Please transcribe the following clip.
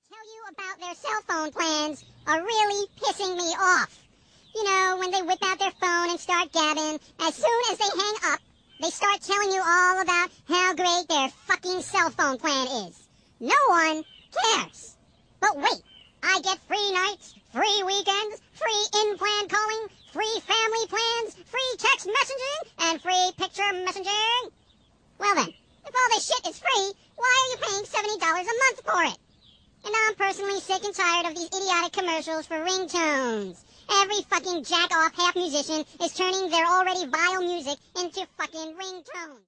tell you about their cell phone plans are really pissing me off. You know, when they whip out their phone and start gabbing, as soon as they hang up, they start telling you all about how great their fucking cell phone plan is. No one cares. But wait, I get free nights, free weekends, free in-plan calling, free family plans, free text messaging, and free picture messaging. Well then, if all this shit is free, why are you paying $70 a month for it? And I'm personally sick and tired of these idiotic commercials for ringtones. Every fucking jack-off half musician is turning their already vile music into fucking ringtones.